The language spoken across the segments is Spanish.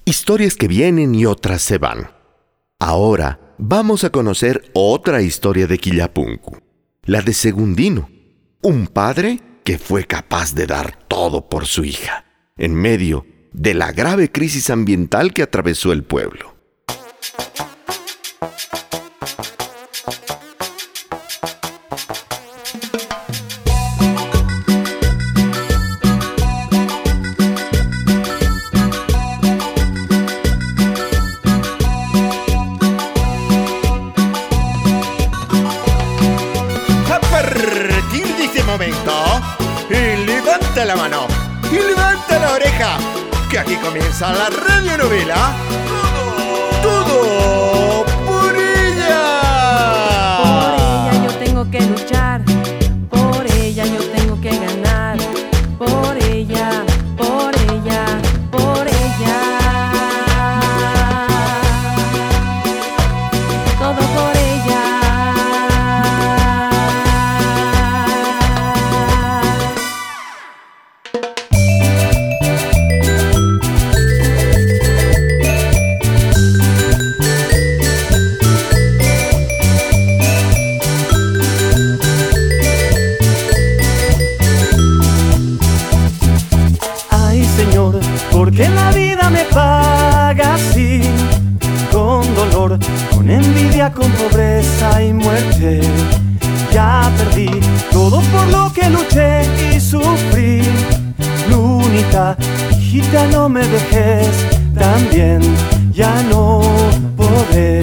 Historias que vienen y otras se van. Ahora vamos a conocer otra historia de Quillapunku, la de Segundino, un padre que fue capaz de dar todo por su hija, en medio de la grave crisis ambiental que atravesó el pueblo. Y levanta la mano y levanta la oreja, que aquí comienza la radionovela Todo por ella. Por ella yo tengo que luchar, por ella yo tengo que ganar, por ella, por ella, por ella. Todo por ella. Porque la vida me paga así, con dolor, con envidia, con pobreza y muerte. Ya perdí todo por lo que luché y sufrí. Lunita, hijita, no me dejes, también ya no podré.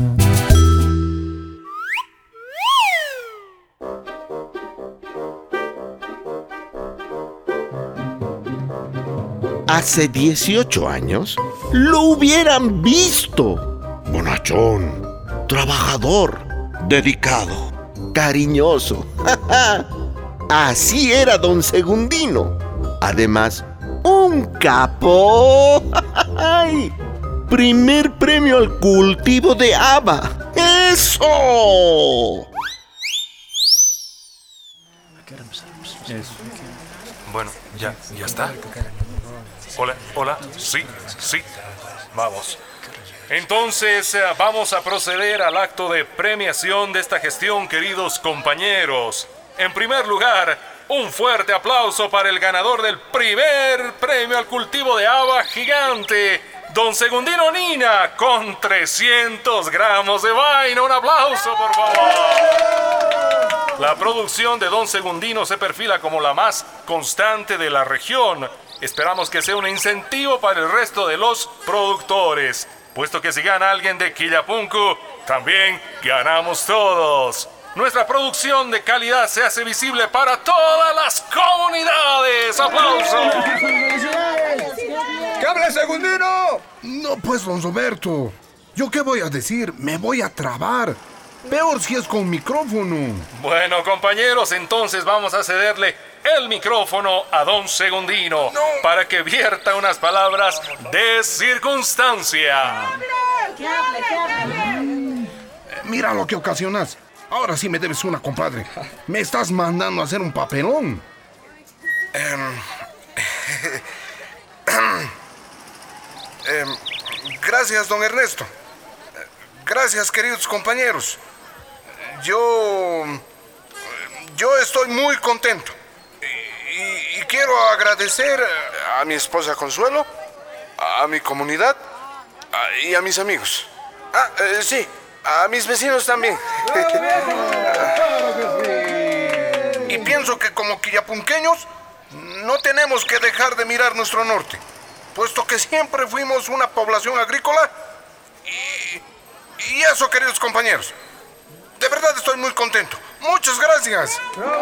Hace 18 años lo hubieran visto. Bonachón, trabajador, dedicado, cariñoso. Así era don Segundino. Además, un capo. Primer premio al cultivo de haba. ¡Eso! Bueno, ya está. Hola, sí, vamos. Entonces, vamos a proceder al acto de premiación de esta gestión, queridos compañeros. En primer lugar, un fuerte aplauso para el ganador del primer premio al cultivo de haba gigante, don Segundino Nina, con 300 gramos de vaina. Un aplauso, por favor. La producción de don Segundino se perfila como la más constante de la región. Esperamos que sea un incentivo para el resto de los productores, puesto que si gana alguien de Quillapunku, también ganamos todos. Nuestra producción de calidad se hace visible para todas las comunidades. ¡Aplausos! ¡Que hable Segundino! No, pues, don Roberto. ¿Yo qué voy a decir? Me voy a trabar. Peor si es con micrófono. Bueno, compañeros, entonces vamos a cederle el micrófono a don Segundino para que vierta unas palabras de circunstancia. ¿Qué hable? Mira lo que ocasionas. Ahora sí me debes una, compadre. Me estás mandando a hacer un papelón. Gracias, don Ernesto. Gracias, queridos compañeros. Yo estoy muy contento. Y quiero agradecer a mi esposa Consuelo, a mi comunidad y a mis amigos. Sí, a mis vecinos también. Y pienso que como quillapunqueños no tenemos que dejar de mirar nuestro norte, puesto que siempre fuimos una población agrícola. Y eso, queridos compañeros, de verdad estoy muy contento. ¡Muchas gracias!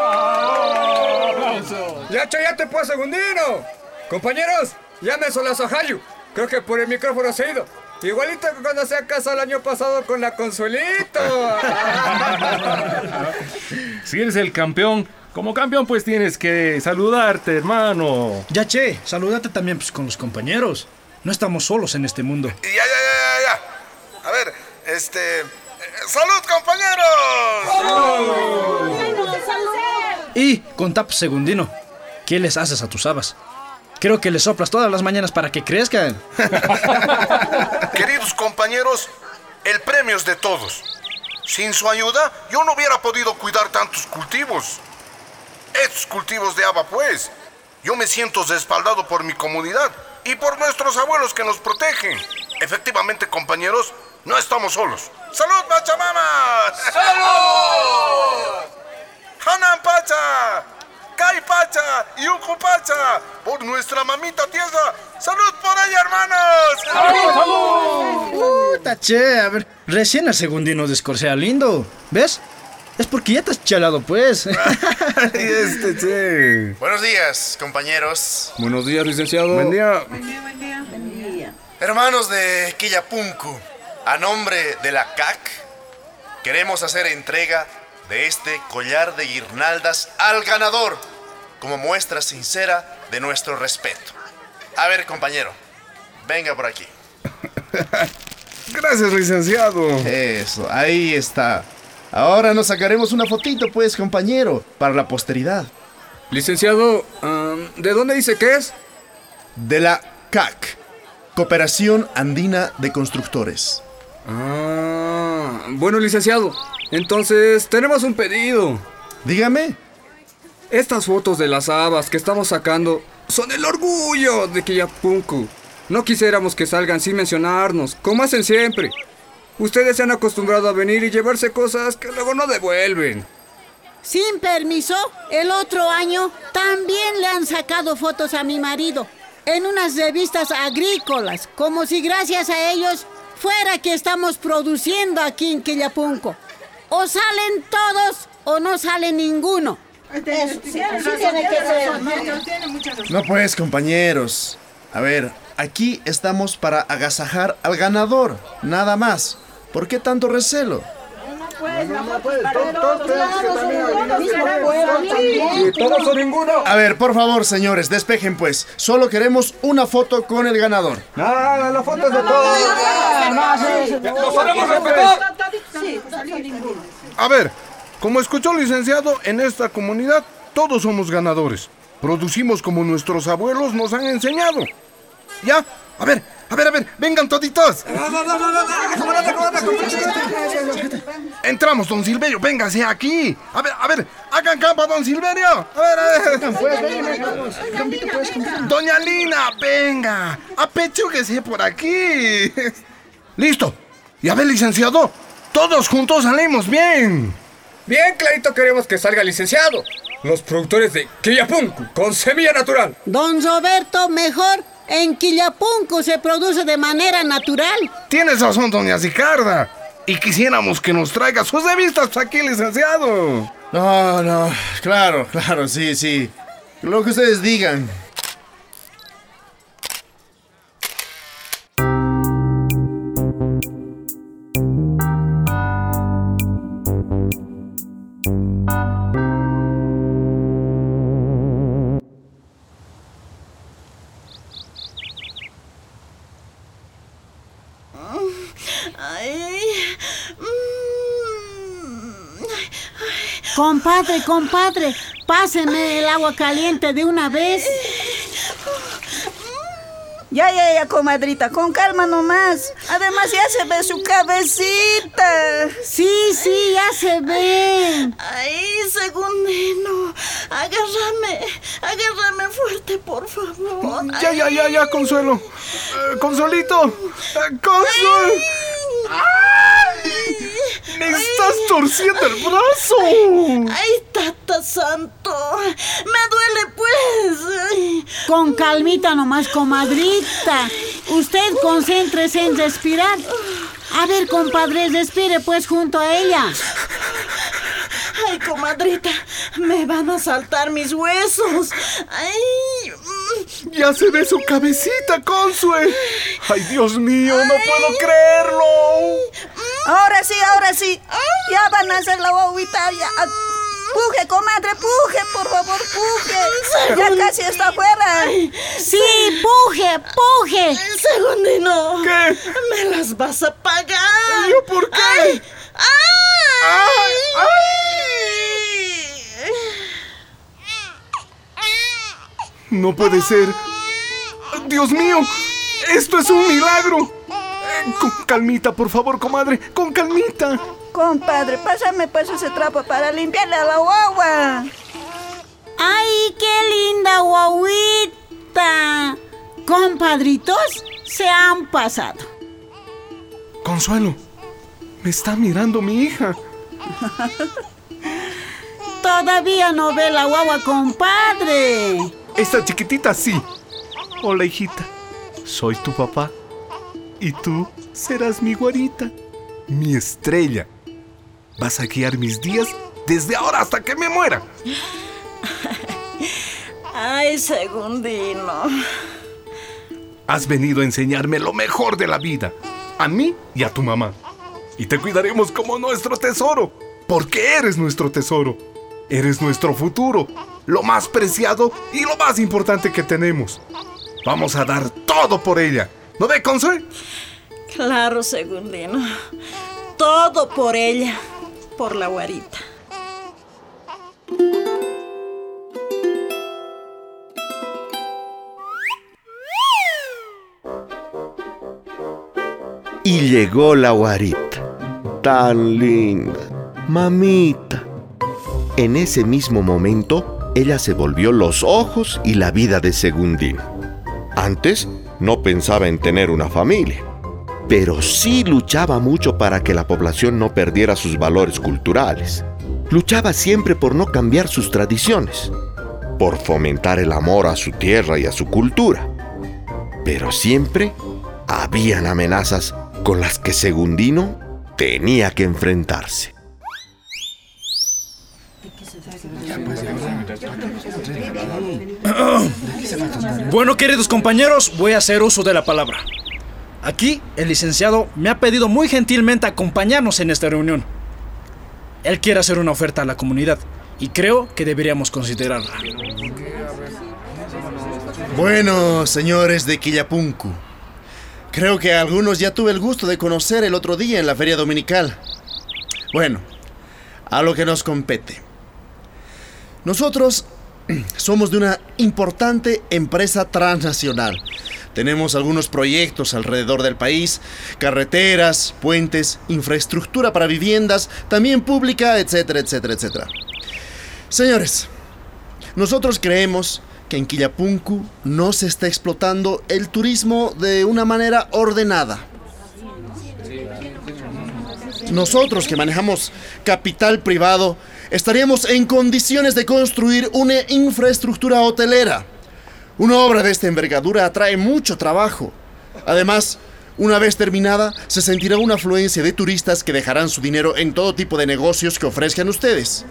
¡Ya chayate pues, Segundino! Compañeros, llámese a Sojayu. Creo que por el micrófono se ha ido. Igualito que cuando se casó el año pasado con la Consuelito. Si eres el campeón, como campeón pues tienes que saludarte, hermano. Ya, che, saludate también pues, con los compañeros. No estamos solos en este mundo. Ya. A ver, ¡salud, compañeros! Y, contá, pues, Segundino, ¿qué les haces a tus habas? Creo que les soplas todas las mañanas para que crezcan. Queridos compañeros, el premio es de todos. Sin su ayuda, yo no hubiera podido cuidar tantos cultivos. Estos cultivos de haba, pues. Yo me siento respaldado por mi comunidad y por nuestros abuelos que nos protegen. Efectivamente, compañeros, no estamos solos. ¡Salud, Pachamama! ¡Salud! ¡Hanan Pacha! ¡Kai Pacha! ¡Yuku Pacha! ¡Por nuestra mamita tierra! ¡Salud por ella, hermanos! ¡Salud! Tache, a ver, recién el segundino descorsea lindo. ¿Ves? Es porque ya te has chalado, pues. Che. Buenos días, compañeros. Buenos días, licenciado. Buen día. Hermanos de Quillapunku, a nombre de la CAC, queremos hacer entrega de este collar de guirnaldas al ganador, como muestra sincera de nuestro respeto. A ver, compañero, venga por aquí. Gracias, licenciado. Eso, ahí está. Ahora nos sacaremos una fotito, pues, compañero, para la posteridad. Licenciado, ¿de dónde dice que es? De la CAC, Cooperación Andina de Constructores. Bueno, licenciado, entonces tenemos un pedido. Dígame. Estas fotos de las habas que estamos sacando son el orgullo de Quillapunku. No quisiéramos que salgan sin mencionarnos, como hacen siempre. Ustedes se han acostumbrado a venir y llevarse cosas que luego no devuelven. Sin permiso, el otro año también le han sacado fotos a mi marido en unas revistas agrícolas, como si gracias a ellos fuera que estamos produciendo aquí en Quillapunku. O salen todos o no sale ninguno. Eso, sí tiene que ser. No, pues, compañeros. A ver, aquí estamos para agasajar al ganador, nada más. ¿Por qué tanto recelo? ¿Todos o ninguno? A ver, por favor, señores, despejen pues. Solo queremos una foto con el ganador. Nada, la foto es de todos. ¡Nos haremos respetar! A ver, como escuchó el licenciado, en esta comunidad todos somos ganadores. Producimos como nuestros abuelos nos han enseñado. ¿Ya? A ver, vengan toditos. Entramos, don Silverio, véngase aquí. A ver, hagan campa, don Silverio. A ver. Doña Lina, venga. Apechúguese por aquí. Listo. Y a ver, licenciado, todos juntos salimos bien. Bien clarito queremos que salga el licenciado. Los productores de Quillapunku con semilla natural. Don Roberto, mejor. En Quillapunku se produce de manera natural. Tienes razón, doña Ricarda. Y quisiéramos que nos traiga sus revistas aquí, licenciado. No, claro, sí. Lo que ustedes digan. Compadre, páseme el agua caliente de una vez. Ya, comadrita, con calma nomás. Además ya se ve su cabecita. Sí, ya se ve. Ay, segundino, agárrame fuerte, por favor. Ya, Consuelo. Consuelito. Consuelo. ¡Ay! ¡Me estás torciendo el brazo! ¡Ay, tata santo! ¡Me duele, pues! Ay. Con calmita nomás, comadrita. Usted concéntrese en respirar. A ver, compadre, respire pues junto a ella. Ay, comadrita, me van a saltar mis huesos. Ay. Ya se ve su cabecita, Consue. Ay, Dios mío, no puedo creerlo. Ahora sí. Ya van a hacer la guaguita. Puje, comadre, puje, por favor, puje. Ya casi está afuera. Sí, puje. Segundino. ¿Qué? Me las vas a pagar. ¿Yo por qué? ¡Ay! No puede ser. ¡Dios mío! ¡Esto es un milagro! Con calmita, por favor, comadre. ¡Con calmita! Compadre, pásame pues ese trapo para limpiarle a la guagua. ¡Ay, qué linda guaguita! Compadritos, se han pasado. Consuelo, me está mirando mi hija. Todavía no ve la guagua, compadre. Esta chiquitita sí. Hola, hijita. Soy tu papá. Y tú serás mi guarita, mi estrella. Vas a guiar mis días desde ahora hasta que me muera. Ay, Segundino. Has venido a enseñarme lo mejor de la vida, a mí y a tu mamá. Y te cuidaremos como nuestro tesoro, porque eres nuestro tesoro. Eres nuestro futuro, lo más preciado y lo más importante que tenemos. Vamos a dar todo por ella. ¿No ve, Consuelo? Claro, Segundino. Todo por ella, por la guarita. Y llegó la guarita, tan linda, mamita. En ese mismo momento, ella se volvió los ojos y la vida de Segundino. Antes, no pensaba en tener una familia, pero sí luchaba mucho para que la población no perdiera sus valores culturales. Luchaba siempre por no cambiar sus tradiciones, por fomentar el amor a su tierra y a su cultura. Pero siempre habían amenazas con las que Segundino tenía que enfrentarse. Bueno, queridos compañeros, voy a hacer uso de la palabra. Aquí, el licenciado me ha pedido muy gentilmente acompañarnos en esta reunión. Él quiere hacer una oferta a la comunidad y creo que deberíamos considerarla. Bueno, señores de Quillapunku, creo que a algunos ya tuve el gusto de conocer el otro día en la feria dominical. Bueno, a lo que nos compete. Nosotros somos de una importante empresa transnacional. Tenemos algunos proyectos alrededor del país, carreteras, puentes, infraestructura para viviendas, también pública, etcétera, etcétera, etcétera. Señores, nosotros creemos que en Quillapunku no se está explotando el turismo de una manera ordenada. Nosotros que manejamos capital privado estaríamos en condiciones de construir una infraestructura hotelera. Una obra de esta envergadura atrae mucho trabajo. Además, una vez terminada, se sentirá una afluencia de turistas que dejarán su dinero en todo tipo de negocios que ofrezcan ustedes.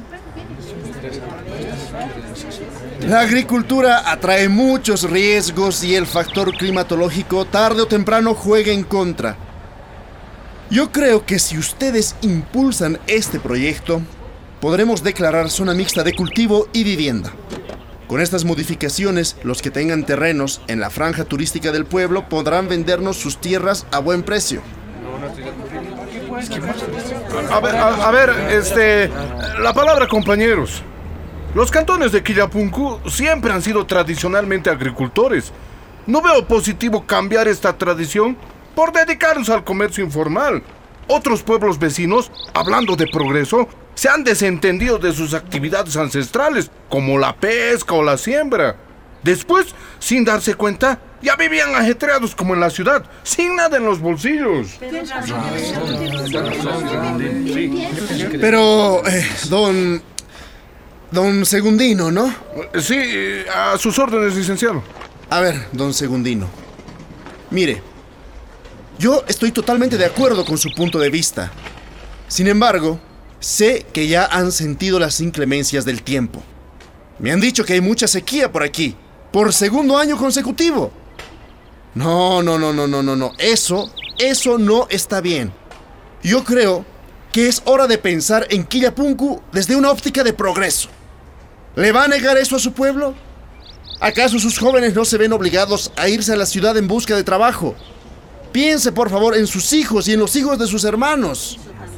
La agricultura atrae muchos riesgos y el factor climatológico tarde o temprano juega en contra. Yo creo que si ustedes impulsan este proyecto, podremos declarar zona mixta de cultivo y vivienda. Con estas modificaciones, los que tengan terrenos en la franja turística del pueblo podrán vendernos sus tierras a buen precio. A ver, la palabra compañeros. Los cantones de Quillapunku siempre han sido tradicionalmente agricultores. No veo positivo cambiar esta tradición por dedicarnos al comercio informal. Otros pueblos vecinos, hablando de progreso, se han desentendido de sus actividades ancestrales, como la pesca o la siembra. Después, sin darse cuenta, ya vivían ajetreados como en la ciudad, sin nada en los bolsillos. Pero, don Segundino, ¿no? Sí, a sus órdenes, licenciado. A ver, don Segundino. Mire, yo estoy totalmente de acuerdo con su punto de vista. Sin embargo, sé que ya han sentido las inclemencias del tiempo. Me han dicho que hay mucha sequía por aquí, por segundo año consecutivo. No. Eso no está bien. Yo creo que es hora de pensar en Quillapunku desde una óptica de progreso. ¿Le va a negar eso a su pueblo? ¿Acaso sus jóvenes no se ven obligados a irse a la ciudad en busca de trabajo? Piense, por favor, en sus hijos y en los hijos de sus hermanos.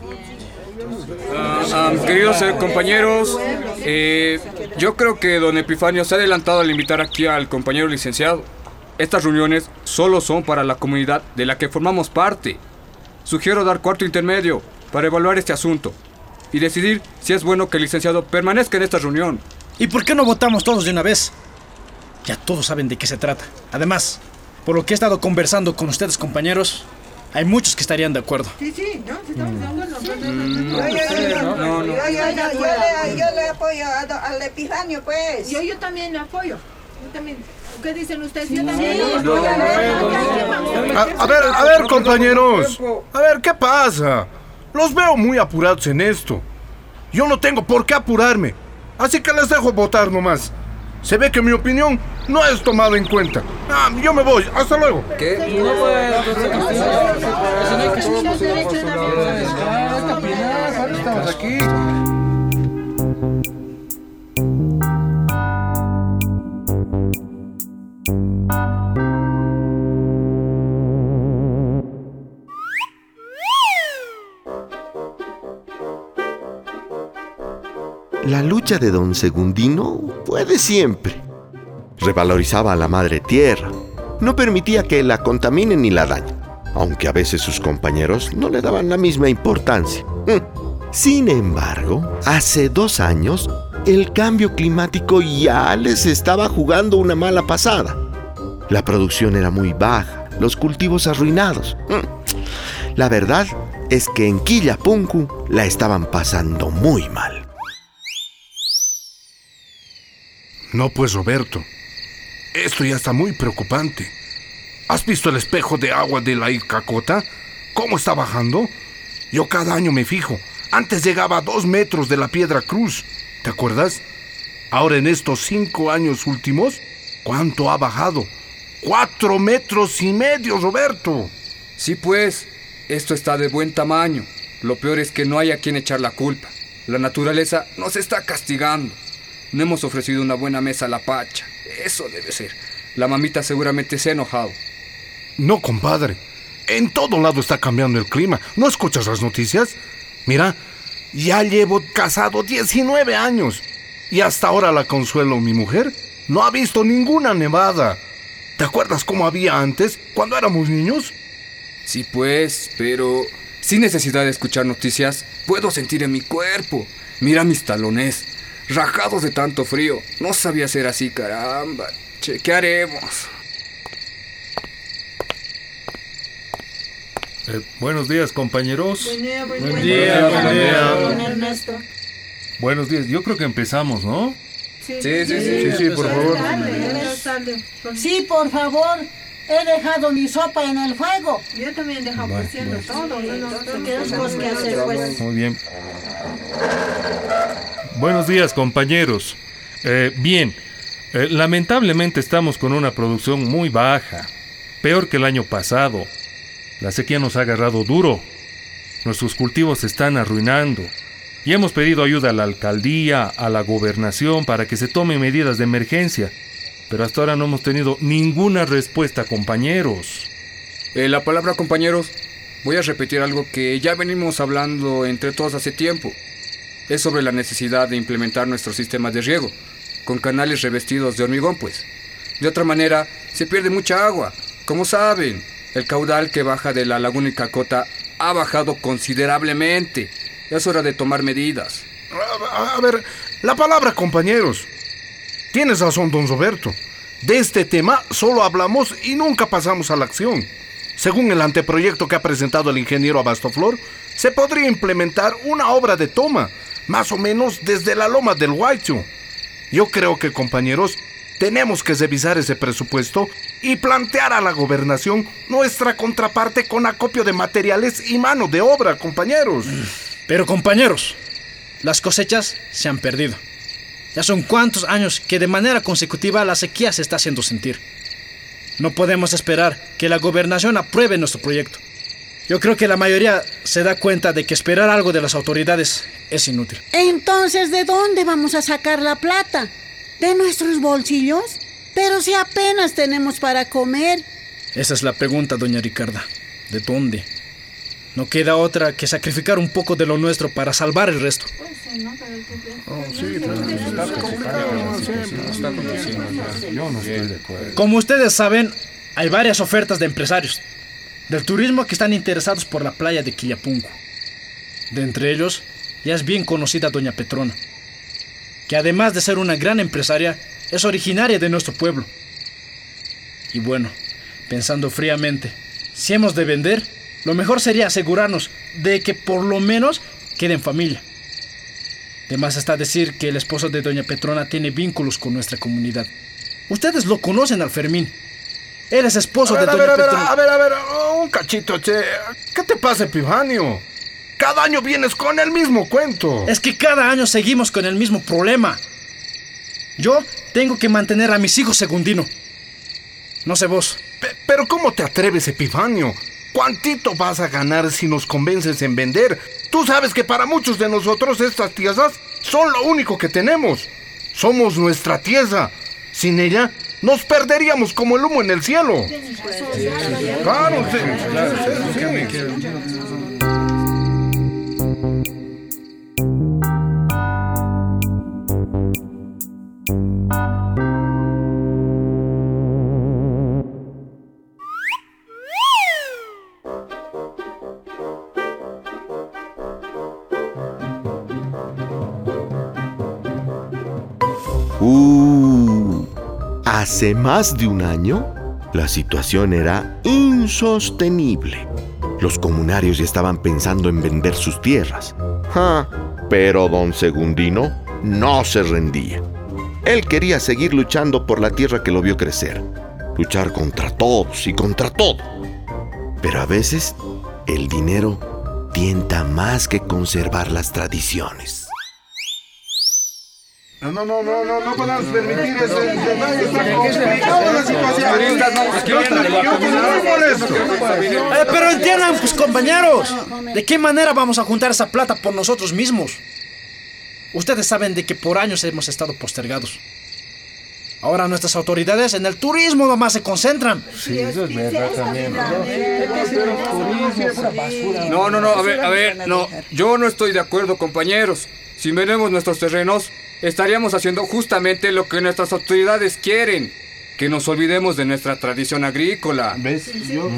Queridos compañeros, yo creo que don Epifanio se ha adelantado al invitar aquí al compañero licenciado. Estas reuniones solo son para la comunidad de la que formamos parte. Sugiero dar cuarto intermedio para evaluar este asunto y decidir si es bueno que el licenciado permanezca en esta reunión. ¿Y por qué no votamos todos de una vez? Ya todos saben de qué se trata. Además, por lo que he estado conversando con ustedes, compañeros, hay muchos que estarían de acuerdo. Sí, estamos de acuerdo. Yo le apoyo al Epifanio, pues. Yo también le apoyo. Yo también. ¿Qué dicen ustedes? Yo también. A ver, compañeros. A ver, ¿qué pasa? Los veo muy apurados en esto. Yo no tengo por qué apurarme. Así que les dejo votar nomás. Se ve que mi opinión no es tomada en cuenta. Yo me voy. Hasta luego. ¿Qué? Estamos aquí. La lucha de don Segundino fue de siempre. Revalorizaba a la madre tierra. No permitía que la contaminen ni la dañen, aunque a veces sus compañeros no le daban la misma importancia. Sin embargo, hace 2 años, el cambio climático ya les estaba jugando una mala pasada. La producción era muy baja, los cultivos arruinados. La verdad es que en Quillapunku la estaban pasando muy mal. No, pues, Roberto. Esto ya está muy preocupante. ¿Has visto el espejo de agua de la Icacota? ¿Cómo está bajando? Yo cada año me fijo. Antes llegaba a 2 metros de la Piedra Cruz. ¿Te acuerdas? Ahora en estos 5 años últimos, ¿cuánto ha bajado? 4,5 metros, Roberto. Sí, pues, esto está de buen tamaño. Lo peor es que no hay a quien echar la culpa. La naturaleza nos está castigando. No hemos ofrecido una buena mesa a la Pacha. Eso debe ser. La mamita seguramente se ha enojado. No, compadre. En todo lado está cambiando el clima. ¿No escuchas las noticias? Mira, ya llevo casado 19 años. Y hasta ahora la Consuelo, mi mujer, no ha visto ninguna nevada. ¿Te acuerdas cómo había antes, cuando éramos niños? Sí, pues, pero sin necesidad de escuchar noticias, puedo sentir en mi cuerpo. Mira mis talones, rajados de tanto frío. No sabía ser así, caramba. Che, ¿qué haremos? Buenos días, compañeros. Buen día. Ernesto. Buenos días. Yo creo que empezamos, ¿no? Sí, por favor. Sí, por favor. He dejado mi sopa en el fuego. Yo también he dejado cociendo todo. Tenemos que hacer, pues. Muy bien. Buenos días, compañeros. Bien, lamentablemente estamos con una producción muy baja, peor que el año pasado. La sequía nos ha agarrado duro. Nuestros cultivos se están arruinando. Y hemos pedido ayuda a la alcaldía, a la gobernación, para que se tomen medidas de emergencia. Pero hasta ahora no hemos tenido ninguna respuesta, compañeros. La palabra, compañeros, voy a repetir algo que ya venimos hablando entre todos hace tiempo. Es sobre la necesidad de implementar nuestros sistemas de riego, con canales revestidos de hormigón, pues. De otra manera, se pierde mucha agua. Como saben, el caudal que baja de la laguna Icacota ha bajado considerablemente. Es hora de tomar medidas. A ver, la palabra, compañeros. Tienes razón, don Roberto. De este tema solo hablamos y nunca pasamos a la acción. Según el anteproyecto que ha presentado el ingeniero Abastoflor, se podría implementar una obra de toma, más o menos desde la loma del Huaycho. Yo creo que, compañeros, tenemos que revisar ese presupuesto y plantear a la gobernación nuestra contraparte con acopio de materiales y mano de obra, compañeros. Pero, compañeros, las cosechas se han perdido. Ya son cuántos años que de manera consecutiva la sequía se está haciendo sentir. No podemos esperar que la gobernación apruebe nuestro proyecto. Yo creo que la mayoría se da cuenta de que esperar algo de las autoridades es inútil. Entonces, ¿de dónde vamos a sacar la plata? ¿De nuestros bolsillos? Pero si apenas tenemos para comer. Esa es la pregunta, doña Ricarda. ¿De dónde? No queda otra que sacrificar un poco de lo nuestro para salvar el resto. Como ustedes saben, hay varias ofertas de empresarios del turismo que están interesados por la playa de Quillapunku. De entre ellos, ya es bien conocida doña Petrona, que además de ser una gran empresaria, es originaria de nuestro pueblo. Y bueno, pensando fríamente, si hemos de vender, lo mejor sería asegurarnos de que por lo menos quede en familia. De más está decir que el esposo de doña Petrona tiene vínculos con nuestra comunidad. Ustedes lo conocen al Fermín. Él es esposo de doña Petrona. A ver, un cachito, che. ¿Qué te pasa, Epifanio? Cada año vienes con el mismo cuento. Es que cada año seguimos con el mismo problema. Yo tengo que mantener a mis hijos, Segundino. No sé vos. Pero ¿cómo te atreves, Epifanio? ¿Cuántito vas a ganar si nos convences en vender? Tú sabes que para muchos de nosotros estas tierras son lo único que tenemos. Somos nuestra tierra. Sin ella, nos perderíamos como el humo en el cielo. Claro, Hace más de un año, la situación era insostenible. Los comunarios ya estaban pensando en vender sus tierras. Pero don Segundino no se rendía. Él quería seguir luchando por la tierra que lo vio crecer. Luchar contra todos y contra todo. Pero a veces, el dinero tienta más que conservar las tradiciones. No podemos permitir eso. Pero entiendan, pues, compañeros, ¿de qué manera vamos a juntar esa plata por nosotros mismos? Ustedes saben de que por años hemos estado postergados. Ahora nuestras autoridades en el turismo nomás se concentran. Sí, eso es verdad también. No, a ver, no. Yo no estoy de acuerdo, compañeros. Si vendemos nuestros terrenos, estaríamos haciendo justamente lo que nuestras autoridades quieren. Que nos olvidemos de nuestra tradición agrícola. ¿Ves?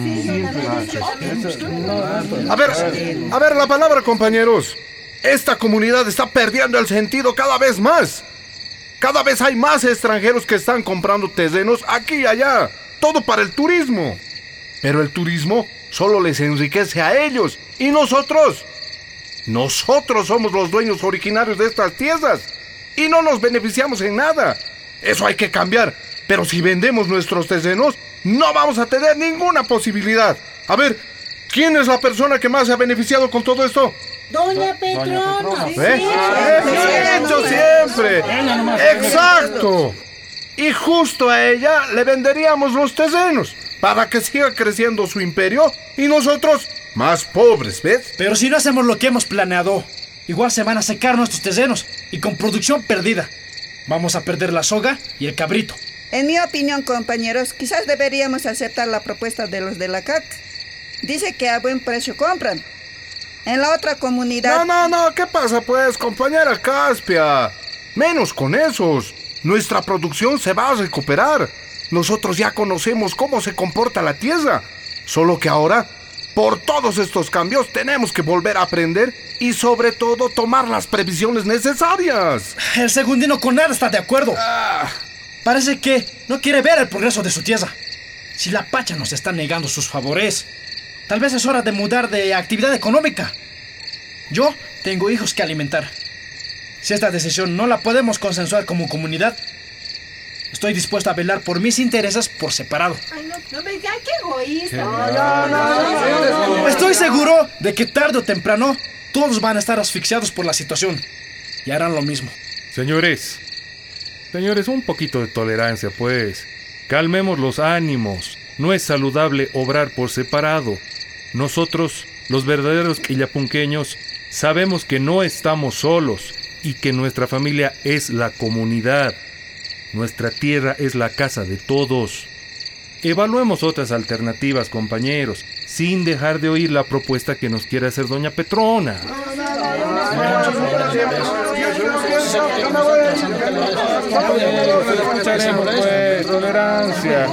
A ver, la palabra, compañeros. Esta comunidad está perdiendo el sentido cada vez más. Cada vez hay más extranjeros que están comprando terrenos aquí y allá. Todo para el turismo. Pero el turismo solo les enriquece a ellos. ¿Y nosotros? Nosotros somos los dueños originarios de estas tierras. Y no nos beneficiamos en nada. Eso hay que cambiar. Pero si vendemos nuestros terrenos, no vamos a tener ninguna posibilidad. A ver, ¿quién es la persona que más se ha beneficiado con todo esto? Doña Petrona. ¿Ves? ¡Hecho siempre! ¡Exacto! Y justo a ella le venderíamos los terrenos para que siga creciendo su imperio y nosotros más pobres, ¿ves? Pero si no hacemos lo que hemos planeado, igual se van a secar nuestros terrenos y con producción perdida. Vamos a perder la soga y el cabrito. En mi opinión, compañeros, quizás deberíamos aceptar la propuesta de los de la CAC. Dice que a buen precio compran. En la otra comunidad... No, ¿qué pasa pues, compañera Caspia? Menos con esos. Nuestra producción se va a recuperar. Nosotros ya conocemos cómo se comporta la tierra. Solo que ahora, por todos estos cambios, tenemos que volver a aprender y sobre todo tomar las previsiones necesarias. El Segundino con nada está de acuerdo. Parece que no quiere ver el progreso de su tierra. Si la Pacha nos está negando sus favores, tal vez es hora de mudar de actividad económica. Yo tengo hijos que alimentar. Si esta decisión no la podemos consensuar como comunidad, estoy dispuesto a velar por mis intereses por separado. Ay, no me digan, qué egoísta. No. Estoy seguro de que tarde o temprano todos van a estar asfixiados por la situación y harán lo mismo. Señores, un poquito de tolerancia, pues. Calmemos los ánimos. No es saludable obrar por separado. Nosotros, los verdaderos quillapunqueños, sabemos que no estamos solos y que nuestra familia es la comunidad. Nuestra tierra es la casa de todos. Evaluemos otras alternativas, compañeros. sin dejar de oír la propuesta que nos quiere hacer doña Petrona. Escucharemos, pues, tolerancia.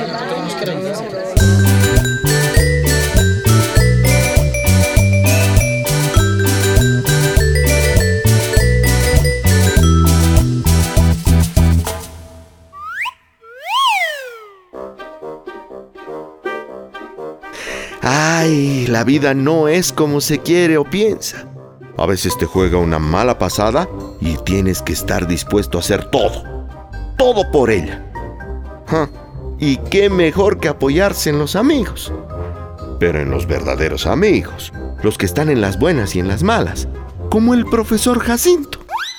Ay, la vida no es como se quiere o piensa. A veces te juega una mala pasada y tienes que estar dispuesto a hacer todo por ella. Y qué mejor que apoyarse en los amigos. Pero en los verdaderos amigos, los que están en las buenas y en las malas, como el profesor Jacinto.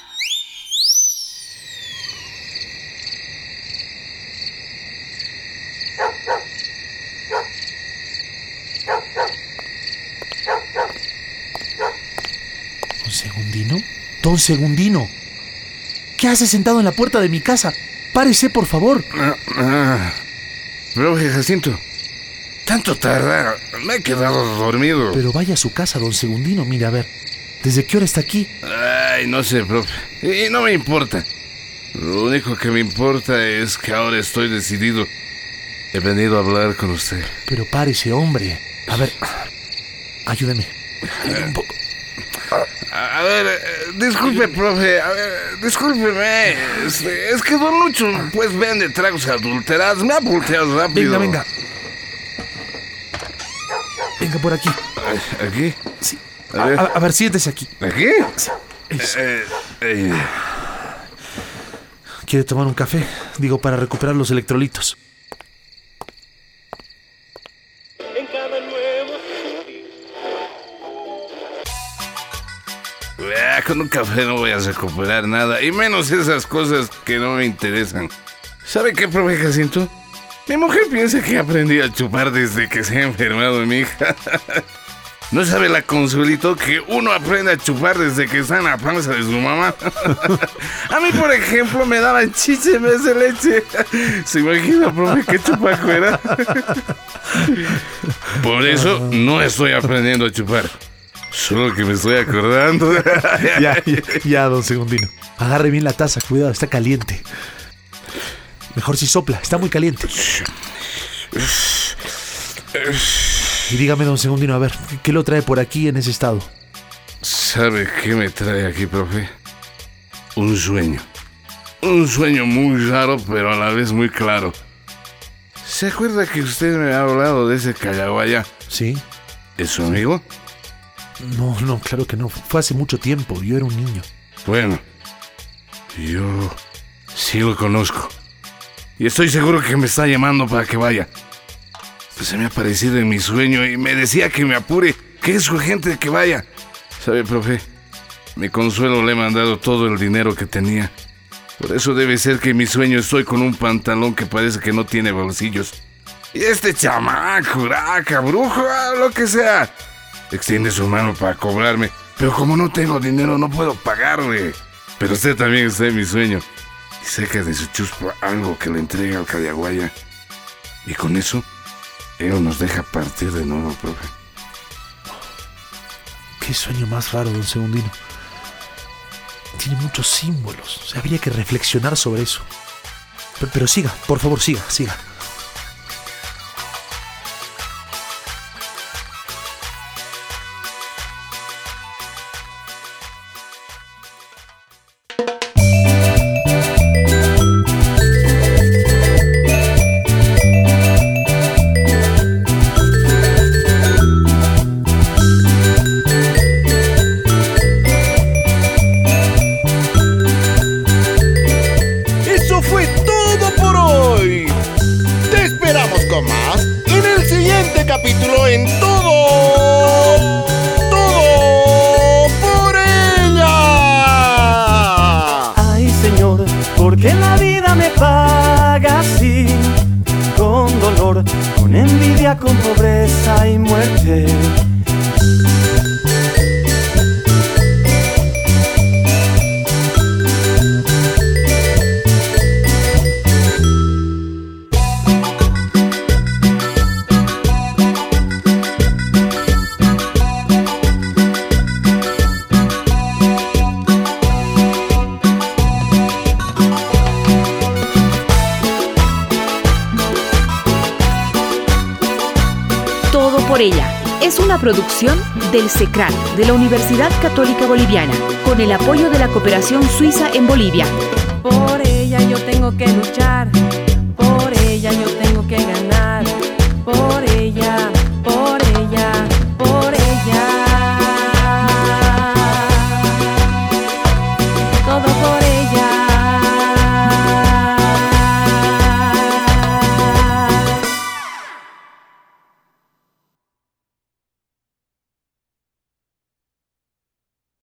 Don Segundino, ¿qué hace sentado en la puerta de mi casa? Párese, por favor. Profe Jacinto, tanto tarda, me he quedado dormido. Pero vaya a su casa, don Segundino, mire, a ver, ¿desde qué hora está aquí? Ay, no sé, profe, y no me importa. Lo único que me importa es que ahora estoy decidido. He venido a hablar con usted. Pero párese, hombre. A ver, ayúdeme. Un poco. A ver, disculpe, profe, discúlpeme. Es que don Lucho, pues, vende tragos adulterados. Me ha volteado rápido. Venga. Venga, por aquí. ¿Aquí? Sí. A ver, siéntese aquí. ¿Aquí? Sí. ¿Quiere tomar un café? Digo, para recuperar los electrolitos. Con un café no voy a recuperar nada, y menos esas cosas que no me interesan. ¿Sabe qué, profe Jacinto? Mi mujer piensa que aprendí a chupar desde que se ha enfermado mi hija. ¿No sabe la Consuelito que uno aprende a chupar desde que está en la panza de su mamá? A mí, por ejemplo, me daban chiche en vez de leche. ¿Se imagina, profe, qué chupaco era? Por eso no estoy aprendiendo a chupar. Solo que me estoy acordando. Ya, don Segundino. Agarre bien la taza, cuidado, está caliente. Mejor si sopla, está muy caliente. Y dígame, don Segundino, a ver, ¿qué lo trae por aquí en ese estado? ¿Sabe qué me trae aquí, profe? Un sueño. Un sueño muy raro, pero a la vez muy claro. ¿Se acuerda que usted me ha hablado de ese Callaguaya? Sí. ¿Es su amigo? No, claro que no. Fue hace mucho tiempo, yo era un niño. Bueno, yo sí lo conozco. Y estoy seguro que me está llamando para que vaya. Pues se me ha aparecido en mi sueño y me decía que me apure, que es urgente que vaya. ¿Sabe, profe? Mi Consuelo le he mandado todo el dinero que tenía. Por eso debe ser que en mi sueño estoy con un pantalón que parece que no tiene bolsillos. Y este chamaco, curaca, brujo, lo que sea, extiende su mano para cobrarme. Pero como no tengo dinero, no puedo pagarle. Pero usted también está en mi sueño. Y saca de su chuspa algo que le entrega al Callaguaya. Y con eso, él nos deja partir de nuevo, profe. Qué sueño más raro, don Segundino. Tiene muchos símbolos. O sea, habría que reflexionar sobre eso. Pero siga, por favor, siga. capítulo en todo por ella. Ay, Señor, ¿por qué la vida me paga así? Con dolor, con envidia, con pobreza y muerte. producción del CECRAL, de la Universidad Católica Boliviana, con el apoyo de la Cooperación Suiza en Bolivia. Por ella yo tengo que luchar.